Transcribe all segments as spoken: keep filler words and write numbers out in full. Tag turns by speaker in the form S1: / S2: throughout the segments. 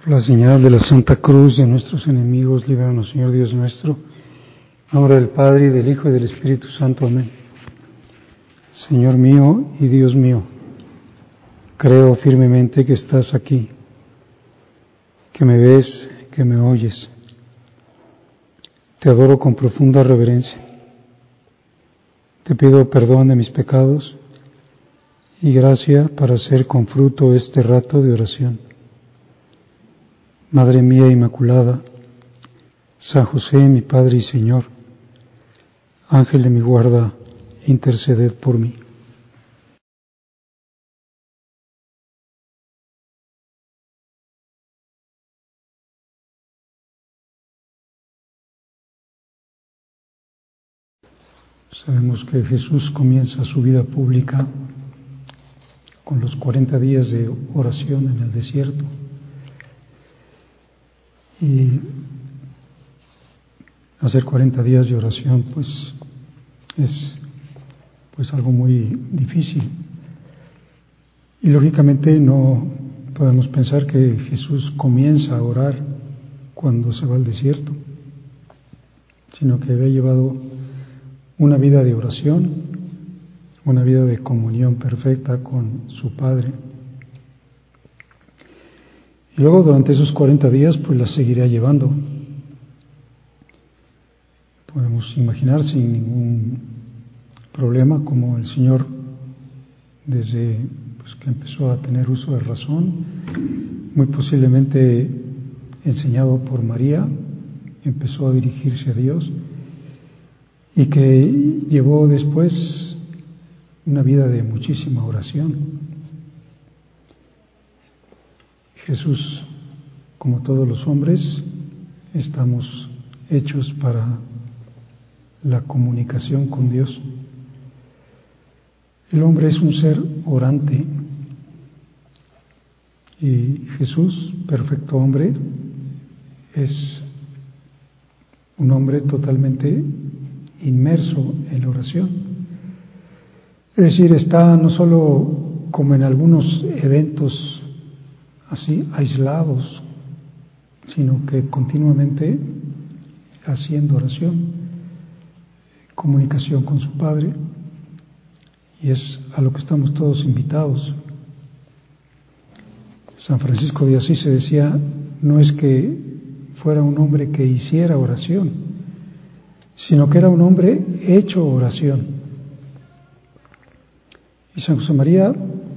S1: Por la señal de la Santa Cruz de nuestros enemigos, líbranos, Señor Dios nuestro. En nombre del Padre, y del Hijo, y del Espíritu Santo. Amén. Señor mío y Dios mío, creo firmemente que estás aquí, que me ves, que me oyes. Te adoro con profunda reverencia. Te pido perdón de mis pecados y gracia para hacer con fruto este rato de oración. Madre mía Inmaculada, San José, mi Padre y Señor, Ángel de mi guarda, interceded por mí. Sabemos que Jesús comienza su vida pública con los cuarenta días de oración en el desierto. Y hacer cuarenta días de oración pues es pues algo muy difícil. Y lógicamente no podemos pensar que Jesús comienza a orar cuando se va al desierto, sino que había llevado una vida de oración, una vida de comunión perfecta con su Padre. Y luego durante esos cuarenta días pues la seguirá llevando. Podemos imaginar sin ningún problema como el Señor, desde pues, que empezó a tener uso de razón, muy posiblemente enseñado por María, empezó a dirigirse a Dios y que llevó después una vida de muchísima oración. Jesús, como todos los hombres, estamos hechos para la comunicación con Dios. El hombre es un ser orante y Jesús, perfecto hombre, es un hombre totalmente inmerso en la oración. Es decir, está no solo como en algunos eventos así aislados, sino que continuamente haciendo oración, comunicación con su Padre, y es a lo que estamos todos invitados. San Francisco de Asís se decía, no es que fuera un hombre que hiciera oración, sino que era un hombre hecho oración. Y San José María,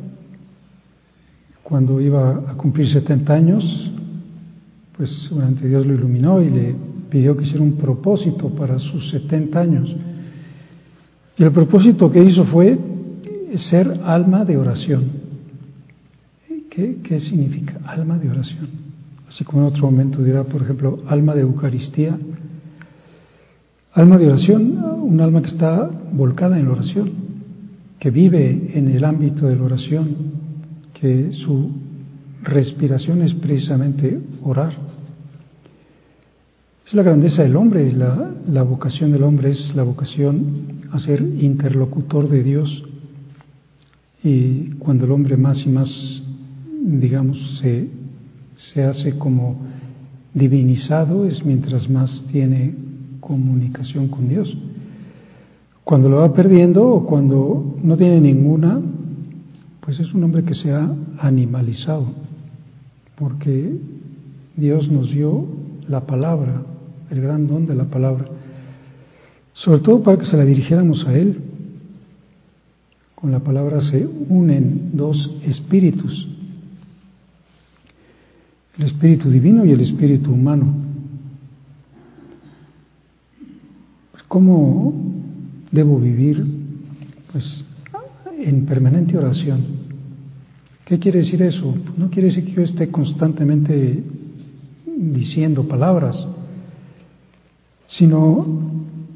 S1: cuando iba a cumplir setenta años, pues seguramente Dios lo iluminó y le pidió que hiciera un propósito para sus setenta años. Y el propósito que hizo fue ser alma de oración. ¿Qué, qué significa alma de oración? Así como en otro momento dirá, por ejemplo, alma de Eucaristía. Alma de oración, un alma que está volcada en la oración, que vive en el ámbito de la oración, que su respiración es precisamente orar. Es la grandeza del hombre, la, la vocación del hombre es la vocación a ser interlocutor de Dios. Y cuando el hombre más y más, digamos, se, se hace como divinizado, es mientras más tiene comunicación con Dios. Cuando lo va perdiendo o cuando no tiene ninguna, pues es un hombre que se ha animalizado, porque Dios nos dio la palabra, el gran don de la palabra, sobre todo para que se la dirigiéramos a Él. Con la palabra se unen dos espíritus, el espíritu divino y el espíritu humano. ¿Cómo debo vivir? Pues en permanente oración. ¿Qué quiere decir eso? Pues no quiere decir que yo esté constantemente diciendo palabras, sino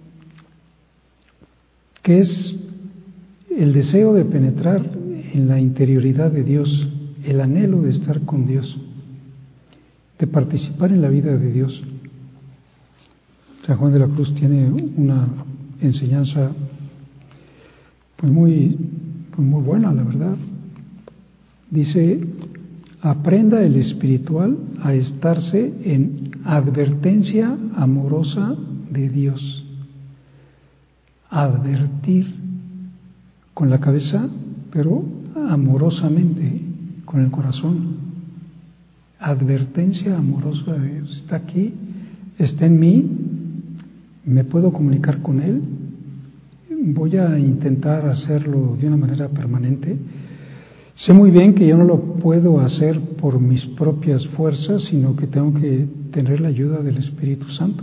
S1: que es el deseo de penetrar en la interioridad de Dios, el anhelo de estar con Dios, de participar en la vida de Dios. San Juan de la Cruz tiene una enseñanza pues muy, pues muy buena, la verdad. Dice, aprenda el espiritual a estarse en advertencia amorosa de Dios. Advertir con la cabeza, pero amorosamente, con el corazón. Advertencia amorosa de Dios. Está aquí, está en mí, me puedo comunicar con Él. Voy a intentar hacerlo de una manera permanente. Sé muy bien que yo no lo puedo hacer por mis propias fuerzas, sino que tengo que tener la ayuda del Espíritu Santo.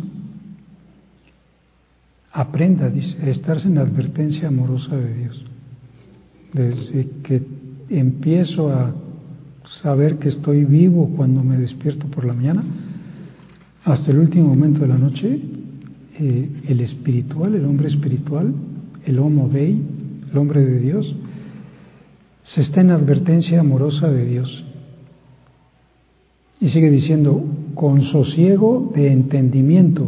S1: Aprenda, dice, a estarse en la advertencia amorosa de Dios. Desde que empiezo a saber que estoy vivo cuando me despierto por la mañana, hasta el último momento de la noche, eh, el espiritual, el hombre espiritual, el homo dei, el hombre de Dios, se está en advertencia amorosa de Dios. Y sigue diciendo, con sosiego de entendimiento.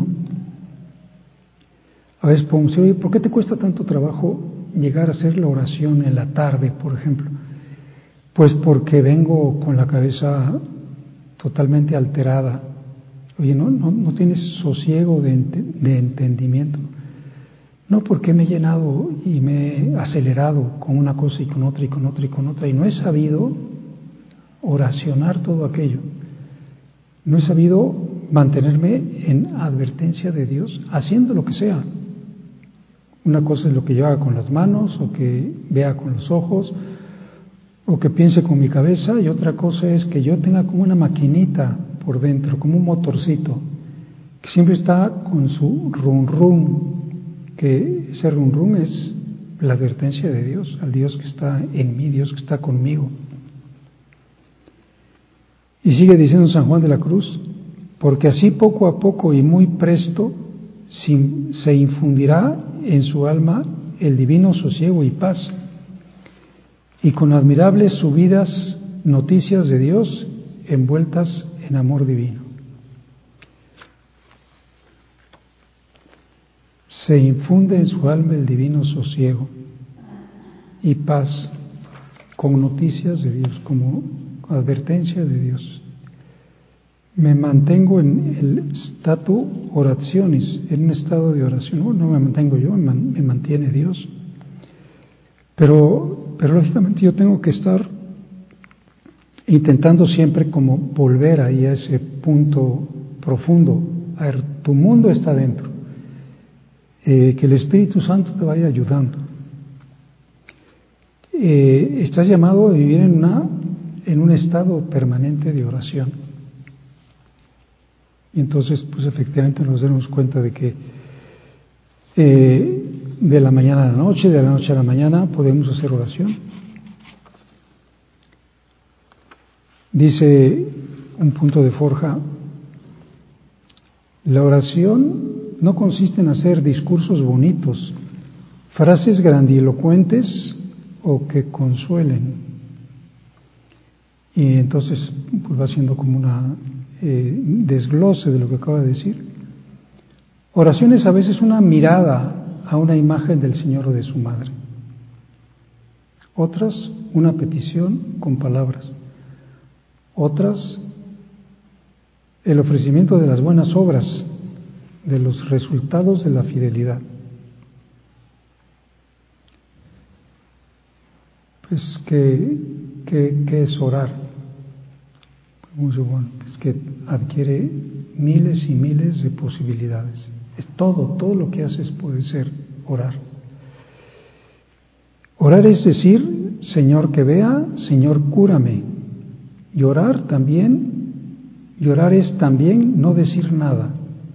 S1: A veces podemos decir, oye, ¿por qué te cuesta tanto trabajo llegar a hacer la oración en la tarde, por ejemplo? Pues porque vengo con la cabeza totalmente alterada. Oye, ¿no, no, no tienes sosiego de, ent- de entendimiento? No, porque me he llenado y me he acelerado con una cosa y con otra y con otra y con otra y no he sabido oracionar todo aquello. No he sabido mantenerme en advertencia de Dios, haciendo lo que sea. Una cosa es lo que yo haga con las manos, o que vea con los ojos, o que piense con mi cabeza, y otra cosa es que yo tenga como una maquinita por dentro, como un motorcito, que siempre está con su rum rum, que ese rum rum es la advertencia de Dios, al Dios que está en mí, Dios que está conmigo. Y sigue diciendo San Juan de la Cruz, porque así poco a poco y muy presto se infundirá en su alma el divino sosiego y paz, y con admirables subidas noticias de Dios envueltas en amor divino. Se infunde en su alma el divino sosiego y paz con noticias de Dios, como advertencia de Dios. Me mantengo en el statu orationis, en un estado de oración. No, no me mantengo yo, me mantiene Dios. Pero, pero lógicamente yo tengo que estar intentando siempre como volver ahí a ese punto profundo. A ver, tu mundo está dentro. Eh, que el Espíritu Santo te vaya ayudando. Eh, estás llamado a vivir en, una, en un estado permanente de oración. Y entonces, pues efectivamente nos damos cuenta de que eh, de la mañana a la noche, de la noche a la mañana, podemos hacer oración. Dice un punto de Forja, la oración no consiste en hacer discursos bonitos, frases grandilocuentes o que consuelen. Y entonces pues va siendo como una eh, desglose de lo que acaba de decir. Oración es a veces una mirada a una imagen del Señor o de su Madre. Otras, una petición con palabras. Otras, el ofrecimiento de las buenas obras, de los resultados de la fidelidad. Pues, ¿qué, qué, qué es orar? Pues, bueno, pues que adquiere miles y miles de posibilidades. Es todo, todo lo que haces puede ser orar. Orar es decir, Señor que vea, Señor cúrame. Y orar también, y orar es también no decir nada.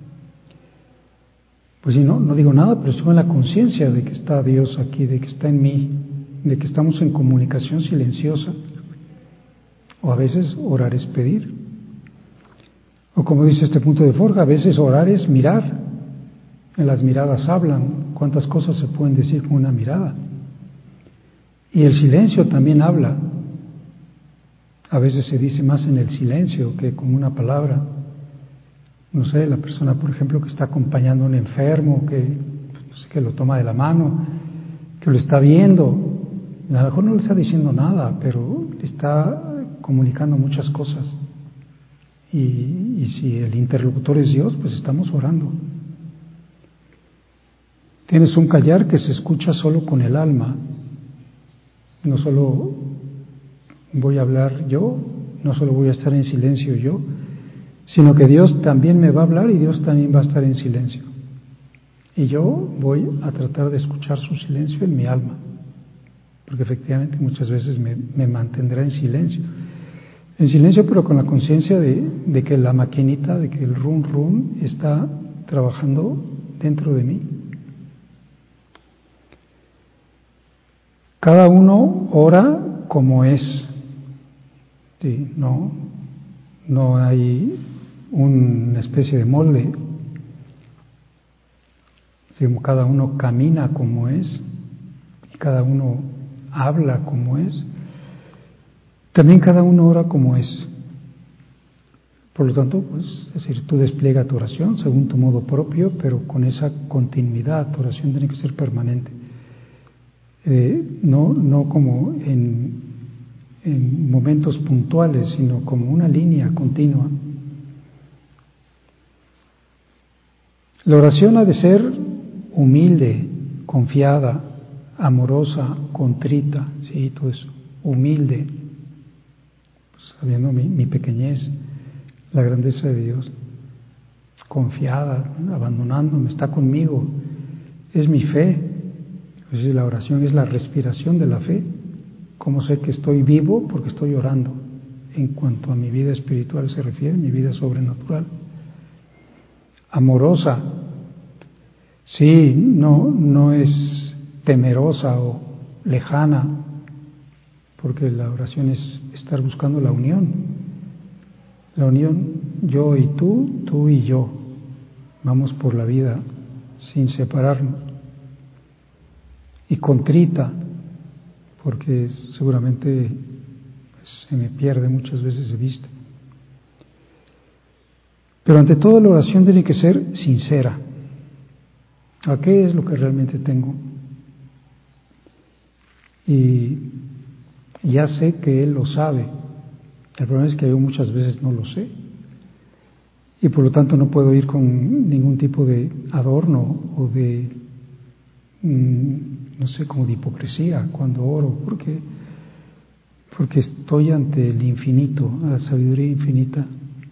S1: Pues si no, no digo nada, pero estoy en la conciencia de que está Dios aquí, de que está en mí, de que estamos en comunicación silenciosa. O a veces orar es pedir. O como dice este punto de Forja, a veces orar es mirar. En las miradas hablan. ¿Cuántas cosas se pueden decir con una mirada? Y el silencio también habla. A veces se dice más en el silencio que con una palabra. No sé, la persona, por ejemplo, que está acompañando a un enfermo, que, no sé, que lo toma de la mano, que lo está viendo. A lo mejor no le está diciendo nada, pero le está comunicando muchas cosas. Y, y si el interlocutor es Dios, pues estamos orando. Tienes un callar que se escucha solo con el alma. No solo voy a hablar yo, no solo voy a estar en silencio yo, sino que Dios también me va a hablar y Dios también va a estar en silencio. Y yo voy a tratar de escuchar su silencio en mi alma, porque efectivamente muchas veces me, me mantendrá en silencio. En silencio, pero con la conciencia de, de que la maquinita, de que el rum rum está trabajando dentro de mí. Cada uno ora como es. Sí, no, no hay una especie de molde. Sí, cada uno camina como es y cada uno habla como es. También cada uno ora como es. Por lo tanto, pues, es decir, tú despliega tu oración según tu modo propio, pero con esa continuidad. Tu oración tiene que ser permanente. Eh, no, no como en, en momentos puntuales, sino como una línea continua. La oración ha de ser humilde, confiada, amorosa, contrita, sí, todo eso, humilde, pues, sabiendo mi, mi pequeñez, la grandeza de Dios, confiada, abandonándome, está conmigo, es mi fe. Es decir, la oración es la respiración de la fe. ¿Cómo sé que estoy vivo? Porque estoy orando. En cuanto a mi vida espiritual se refiere, mi vida sobrenatural. Amorosa. Sí, no, no es temerosa o lejana, porque la oración es estar buscando la unión. La unión, yo y tú, tú y yo. Vamos por la vida sin separarnos. Y contrita, porque seguramente se me pierde muchas veces de vista. Pero ante todo la oración tiene que ser sincera. ¿A qué es lo que realmente tengo? Y ya sé que Él lo sabe. El problema es que yo muchas veces no lo sé. Y por lo tanto no puedo ir con ningún tipo de adorno o de, no sé, como de hipocresía cuando oro, porque, porque estoy ante el infinito, la sabiduría infinita.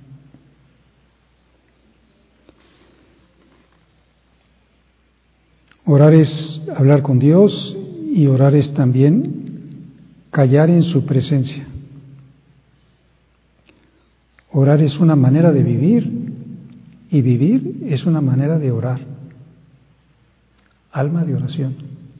S1: Orar es hablar con Dios y orar es también callar en su presencia. Orar es una manera de vivir y vivir es una manera de orar. Alma de oración.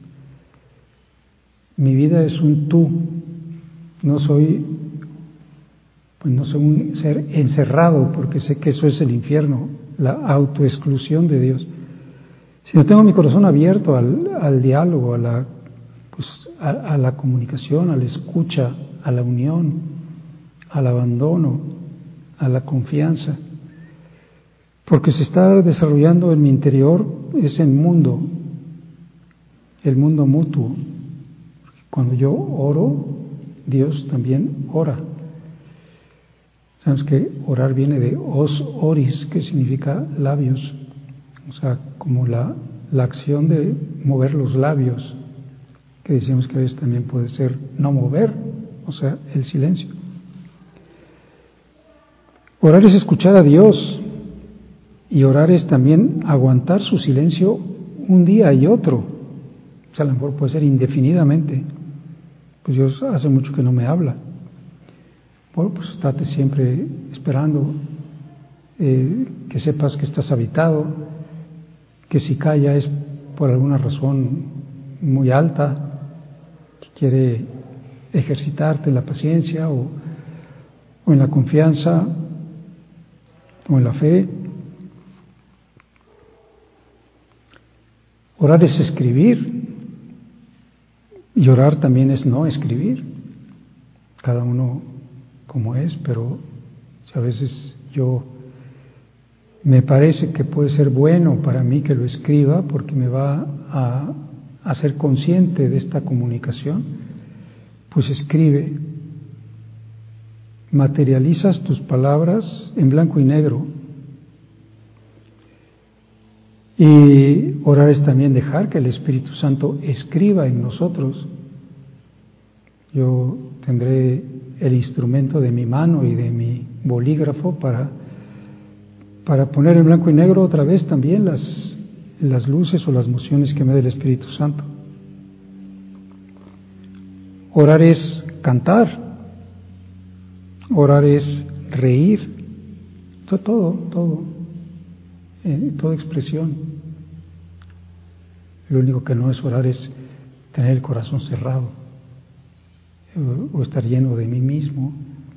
S1: Mi vida es un tú. No soy, pues no soy un ser encerrado, porque sé que eso es el infierno, la autoexclusión de Dios. Si no tengo mi corazón abierto al, al diálogo, a la, pues, a, a la comunicación, a la escucha, a la unión, al abandono, a la confianza, porque se está desarrollando en mi interior ese mundo, el mundo mutuo. Cuando yo oro, Dios también ora. Sabemos que orar viene de os oris, que significa labios, o sea, como la, la acción de mover los labios, que decimos que a veces también puede ser no mover, o sea, el silencio. Orar es escuchar a Dios, y orar es también aguantar su silencio un día y otro. O sea, a lo mejor puede ser indefinidamente. Pues Dios hace mucho que no me habla. Bueno, pues estate siempre esperando, eh, que sepas que estás habitado, que si calla es por alguna razón muy alta, que quiere ejercitarte en la paciencia o, o en la confianza o en la fe. Orar es escribir y orar también es no escribir. Cada uno como es, pero a veces yo me parece que puede ser bueno para mí que lo escriba porque me va a, a ser consciente de esta comunicación, pues escribe. materializas tus palabras en blanco y negro. Y orar es también dejar que el Espíritu Santo escriba en nosotros. Yo tendré el instrumento de mi mano y de mi bolígrafo para, para poner en blanco y negro otra vez también las, las luces o las mociones que me dé el Espíritu Santo. Orar es cantar, orar es reír, todo, todo, todo, eh, toda expresión. Lo único que no es orar es tener el corazón cerrado o, o estar lleno de mí mismo.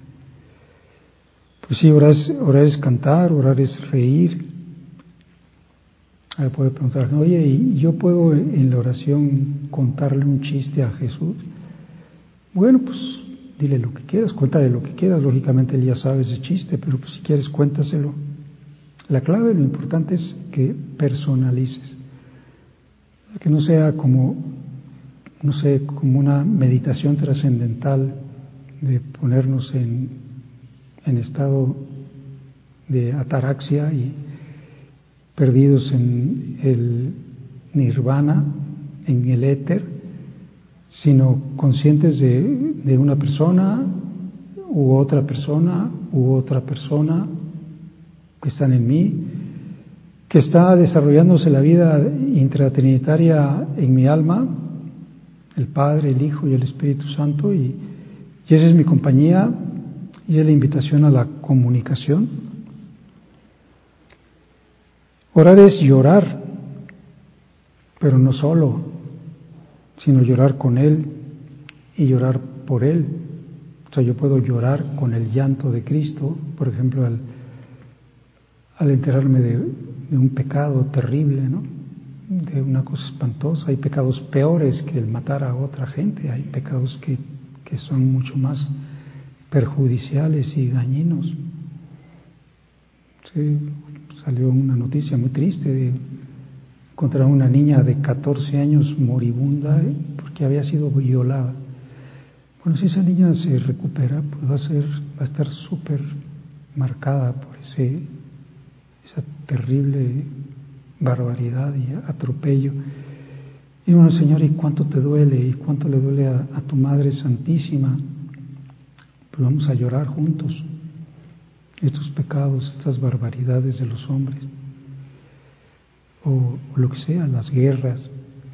S1: Pues sí, orar es, orar es cantar, orar es reír. Ahora puede preguntar, oye, ¿y yo puedo en la oración contarle un chiste a Jesús? Bueno, pues dile lo que quieras, cuéntale lo que quieras, lógicamente él ya sabe ese chiste, pero pues si quieres cuéntaselo. La clave, lo importante es que personalices, que no sea como, no sé, como una meditación trascendental de ponernos en, en estado de ataraxia y perdidos en el nirvana, en el éter, sino conscientes de, de una persona u otra persona u otra persona que están en mí, que está desarrollándose la vida intratrinitaria en mi alma, el Padre, el Hijo y el Espíritu Santo, y, y esa es mi compañía y es la invitación a la comunicación. Orar es llorar, pero no solo, sino llorar con Él y llorar por Él. O sea, yo puedo llorar con el llanto de Cristo, por ejemplo, al, al enterarme de, de un pecado terrible, ¿no? De una cosa espantosa. Hay pecados peores que el matar a otra gente, hay pecados que, que son mucho más perjudiciales y dañinos. Sí, salió una noticia muy triste de encontrar una niña de catorce años moribunda ¿eh? porque había sido violada. Bueno, si esa niña se recupera, pues va a ser, va a estar súper marcada por ese, esa terrible barbaridad y atropello. Y bueno, Señor, ¿y cuánto te duele? ¿Y cuánto le duele a, a tu Madre Santísima? Pues vamos a llorar juntos estos pecados, estas barbaridades de los hombres. O, o lo que sea, las guerras.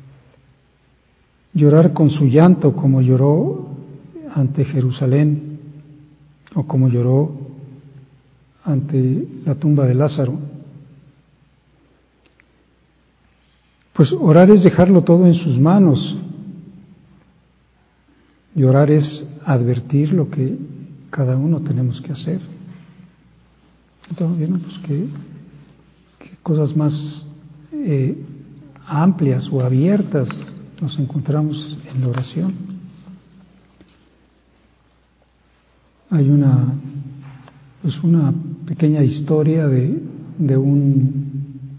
S1: Llorar con su llanto como lloró ante Jerusalén o como lloró ante la tumba de Lázaro. Pues orar es dejarlo todo en sus manos. Llorar es advertir lo que cada uno tenemos que hacer. Entonces, bueno, pues qué, qué cosas más eh, amplias o abiertas nos encontramos en la oración. Hay una, pues una pequeña historia de, de un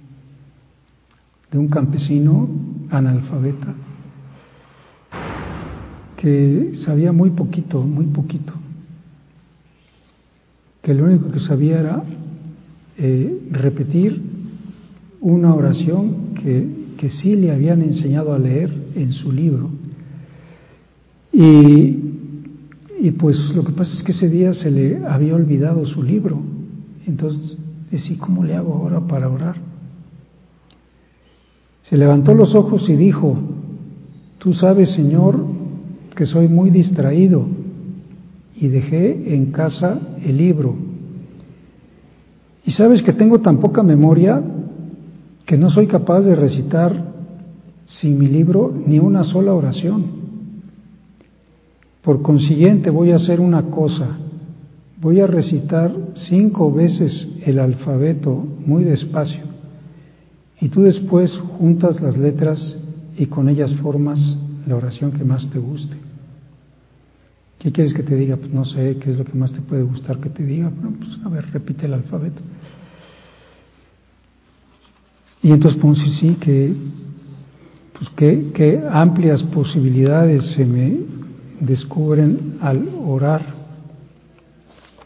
S1: de un campesino analfabeta que sabía muy poquito, muy poquito, que lo único que sabía era eh, repetir una oración que, que sí le habían enseñado a leer en su libro. Y, y pues lo que pasa es que ese día se le había olvidado su libro. Entonces decía, ¿cómo le hago ahora para orar? Se levantó los ojos y dijo, tú sabes, Señor, que soy muy distraído y dejé en casa el libro. Y sabes que tengo tan poca memoria que no soy capaz de recitar sin mi libro ni una sola oración. Por consiguiente voy a hacer una cosa, voy a recitar cinco veces el alfabeto muy despacio y tú después juntas las letras y con ellas formas la oración que más te guste. ¿Qué quieres que te diga? Pues no sé, ¿qué es lo que más te puede gustar que te diga? Bueno, pues a ver, repite el alfabeto. Y entonces, pues sí, sí, que, pues qué, qué amplias posibilidades se me descubren al orar.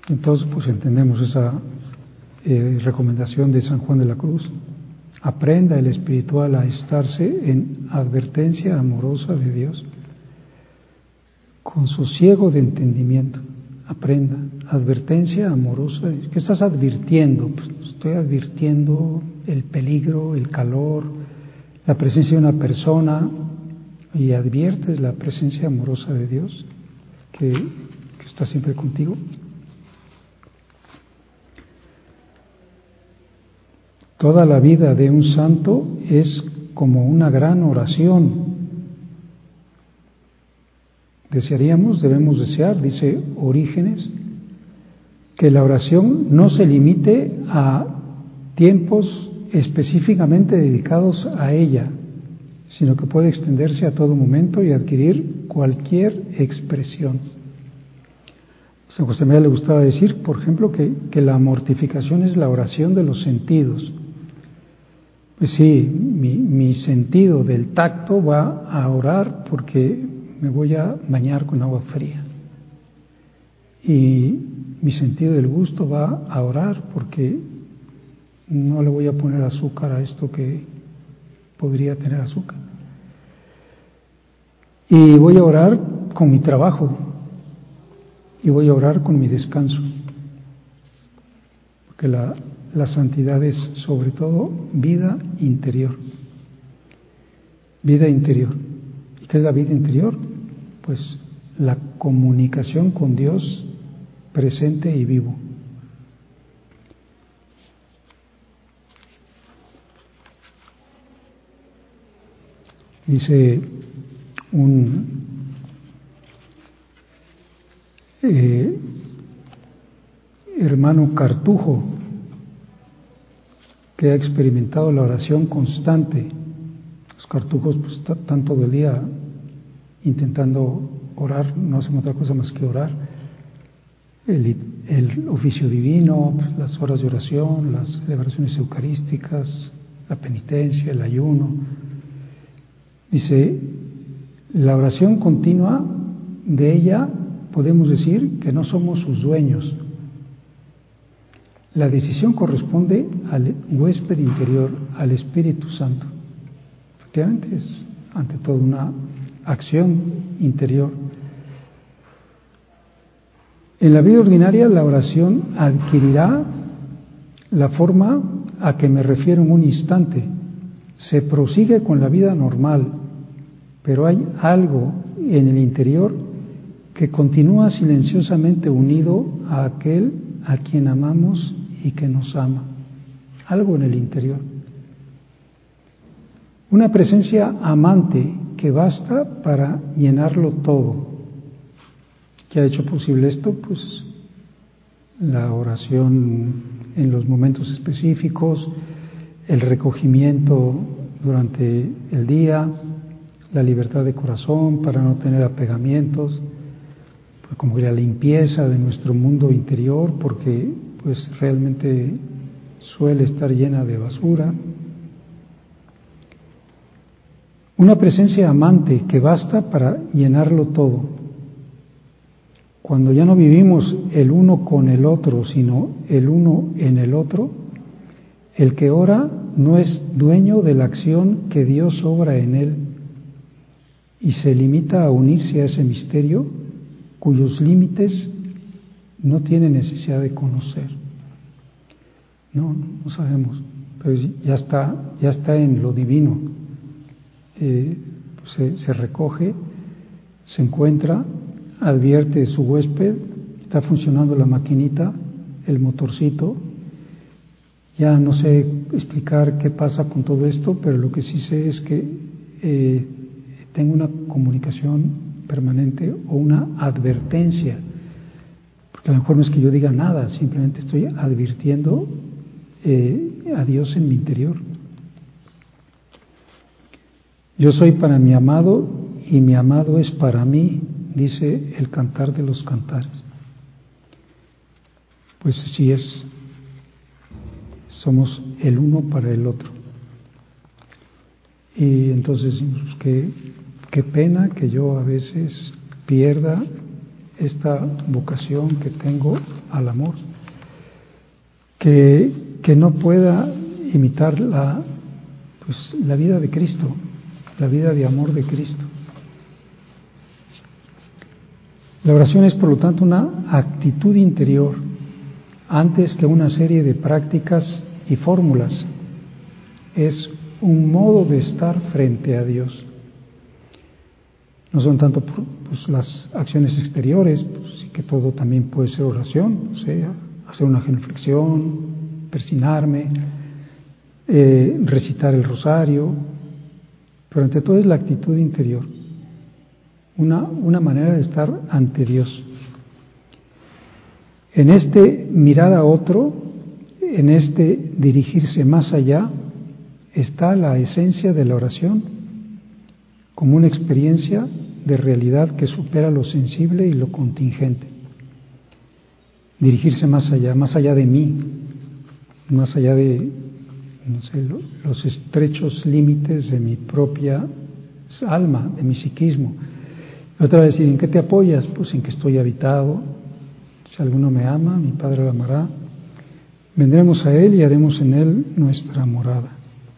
S1: Entonces, pues entendemos esa eh, recomendación de San Juan de la Cruz. Aprenda el espiritual a estarse en advertencia amorosa de Dios, con sosiego de entendimiento. Aprenda, advertencia amorosa. ¿Qué estás advirtiendo? Pues estoy advirtiendo el peligro, el calor, la presencia de una persona, y adviertes la presencia amorosa de Dios que, que está siempre contigo. Toda la vida de un santo es como una gran oración. Desearíamos, debemos desear, dice Orígenes, que la oración no se limite a tiempos específicamente dedicados a ella, sino que puede extenderse a todo momento y adquirir cualquier expresión. A San José María le gustaba decir, por ejemplo, que, que la mortificación es la oración de los sentidos. Pues sí, mi, mi sentido del tacto va a orar porque me voy a bañar con agua fría. Y mi sentido del gusto va a orar porque no le voy a poner azúcar a esto que podría tener azúcar. Y voy a orar con mi trabajo. Y voy a orar con mi descanso. Porque la, la santidad es sobre todo vida interior. Vida interior. ¿Y qué es la vida interior? Pues la comunicación con Dios presente y vivo. Dice un eh, hermano Cartujo, que ha experimentado la oración constante. Los cartujos pues están todo el día intentando orar, no hacen otra cosa más que orar. El, el oficio divino, pues, las horas de oración, las celebraciones eucarísticas, la penitencia, el ayuno. Dice, la oración continua, de ella podemos decir que no somos sus dueños. La decisión corresponde al huésped interior, al Espíritu Santo. Efectivamente es ante todo una acción interior. En la vida ordinaria la oración adquirirá la forma a que me refiero en un instante. Se prosigue con la vida normal, pero hay algo en el interior que continúa silenciosamente unido a aquel a quien amamos y que nos ama. Algo en el interior. Una presencia amante que basta para llenarlo todo. ¿Qué ha hecho posible esto? Pues la oración en los momentos específicos, el recogimiento durante el día, la libertad de corazón para no tener apegamientos, pues como la limpieza de nuestro mundo interior, porque pues realmente suele estar llena de basura. Una presencia amante que basta para llenarlo todo. Cuando ya no vivimos el uno con el otro, sino el uno en el otro, el que ora no es dueño de la acción que Dios obra en él y se limita a unirse a ese misterio cuyos límites no tiene necesidad de conocer. No, no sabemos, pero ya está, ya está en lo divino. Eh, se, se recoge, se encuentra, advierte su huésped, está funcionando la maquinita, el motorcito. Ya no sé explicar qué pasa con todo esto, pero lo que sí sé es que eh, tengo una comunicación permanente o una advertencia, porque a lo mejor no es que yo diga nada, simplemente estoy advirtiendo eh, a Dios en mi interior. Yo soy para mi amado y mi amado es para mí, dice el Cantar de los Cantares. Pues así es, somos el uno para el otro. Y entonces, qué, qué pena que yo a veces pierda esta vocación que tengo al amor, que, que no pueda imitar la, pues, la vida de Cristo, la vida de amor de Cristo. La oración es, por lo tanto, una actitud interior antes que una serie de prácticas y fórmulas. Es un modo de estar frente a Dios. No son tanto pues, las acciones exteriores, pues, sí que todo también puede ser oración, o sea, hacer una genuflexión, persignarme, eh, recitar el rosario, pero ante todo es la actitud interior, una, una manera de estar ante Dios. En este mirar a otro, en este dirigirse más allá, está la esencia de la oración, como una experiencia de realidad que supera lo sensible y lo contingente. Dirigirse más allá, más allá de mí, más allá de, no sé, lo, los estrechos límites de mi propia alma, de mi psiquismo. Otra vez decir, ¿en qué te apoyas? Pues en que estoy habitado. Si alguno me ama, mi Padre lo amará. Vendremos a Él y haremos en Él nuestra morada.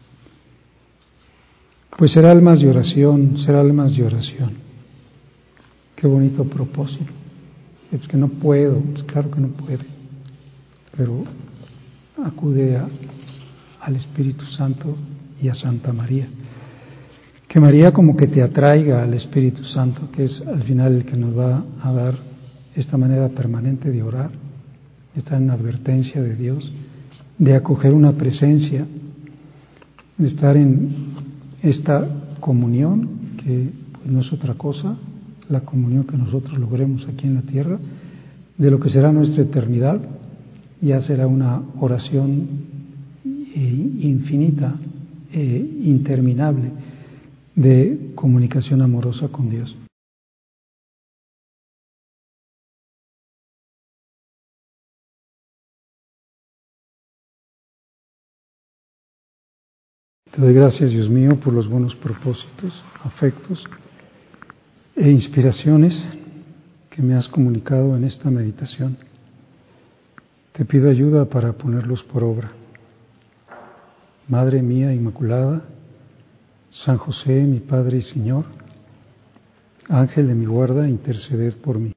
S1: Pues ser almas de oración, ser almas de oración. Qué bonito propósito. Es que no puedo, pues claro que no puede, pero acude a, al Espíritu Santo y a Santa María. Que María como que te atraiga al Espíritu Santo, que es al final el que nos va a dar esta manera permanente de orar, estar en advertencia de Dios, de acoger una presencia, de estar en esta comunión, que pues, no es otra cosa, la comunión que nosotros logremos aquí en la tierra, de lo que será nuestra eternidad, ya será una oración eh, infinita, eh, interminable, de comunicación amorosa con Dios. Te doy gracias, Dios mío, por los buenos propósitos, afectos e inspiraciones que me has comunicado en esta meditación. Te pido ayuda para ponerlos por obra. Madre mía Inmaculada, San José, mi Padre y Señor, Ángel de mi guarda, interceded por mí.